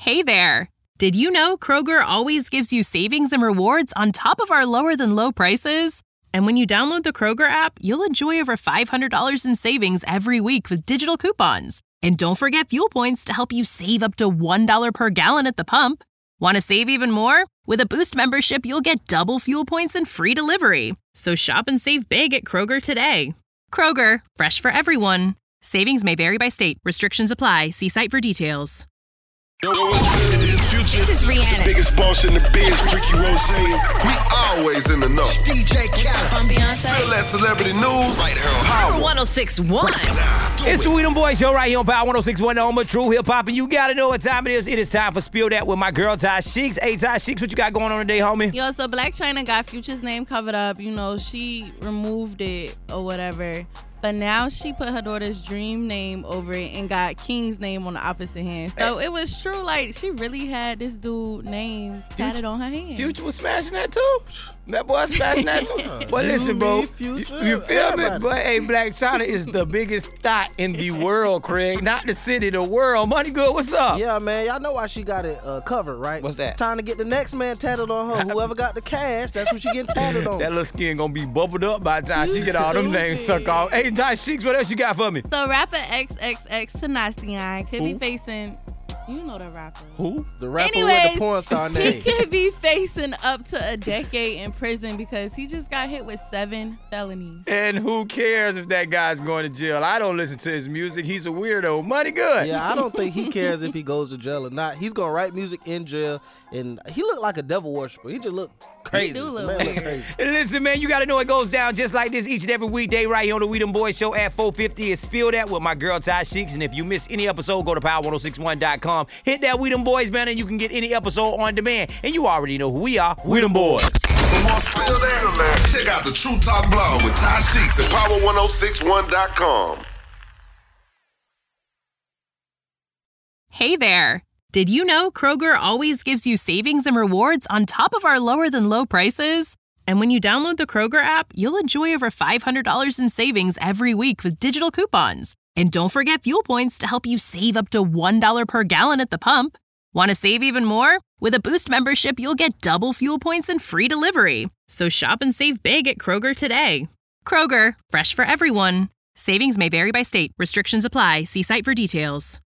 Hey there! Did you know Kroger always gives you savings and rewards on top of our lower-than-low prices? And when you download the Kroger app, you'll enjoy over $500 in savings every week with digital coupons. And don't forget fuel points to help you save up to $1 per gallon at the pump. Want to save even more? With a Boost membership, you'll get double fuel points and free delivery. So shop and save big at Kroger today. Kroger, fresh for everyone. Savings may vary by state. Restrictions apply. See site for details. Yo, what's good? It is Future. This is Rihanna. It's the biggest boss in the biz, Ricky Rose. We always in the know. DJ Khaled. I'm Beyonce. Feel that celebrity news right here on Power 106.1. It's the We Them Boys Show right here on Power 106.1, the home of true hip-hop, and you gotta know what time it is. It is time for Spill That with my girl, Ty Sheeks. Hey, Ty Sheeks, what you got going on today, homie? Yo, so Blac Chyna got Future's name covered up. You know, she removed it or whatever. But now she put her daughter's Dream name over it and got King's name on the opposite hand. So it was true, like, she really had this dude name tatted on her hand. Future was smashing that too. That boy smashing that too. But listen, bro, you feel me? But hey, Blac Chyna is the biggest thought in the world, Craig. Not the city, the world. Money Good, what's up? Yeah, man, y'all know why she got it covered, right? What's that? Trying to get the next man tatted on her. Whoever got the cash, that's who she getting tatted on. That little skin gonna be bubbled up by the time she get all them names tucked off. Hey, Ty Sheeks, what else you got for me? So rapper XXX Tentacion could be facing, you know the rapper. Who? The rapper Anyways, with the porn star he name. could be facing up to a decade in prison because he just got hit with 7 felonies. And who cares if that guy's going to jail? I don't listen to his music. He's a weirdo. Money Good. Yeah, I don't think he cares if he goes to jail or not. He's gonna write music in jail, and he looked like a devil worshiper. He just looked crazy. He do look Man, weird. look crazy. And listen, man, you got to know it goes down just like this each and every weekday right here on the We Them Boys Show at 4:50. It's Spill That with my girl, Ty Sheeks. And if you miss any episode, go to power1061.com. Hit that We Them Boys banner, and you can get any episode on demand. And you already know who we are. We Them Boys. For more Spill That, check out the True Talk blog with Ty Sheeks at power1061.com. Hey there! Did you know Kroger always gives you savings and rewards on top of our lower-than-low prices? And when you download the Kroger app, you'll enjoy over $500 in savings every week with digital coupons. And don't forget fuel points to help you save up to $1 per gallon at the pump. Want to save even more? With a Boost membership, you'll get double fuel points and free delivery. So shop and save big at Kroger today. Kroger, fresh for everyone. Savings may vary by state. Restrictions apply. See site for details.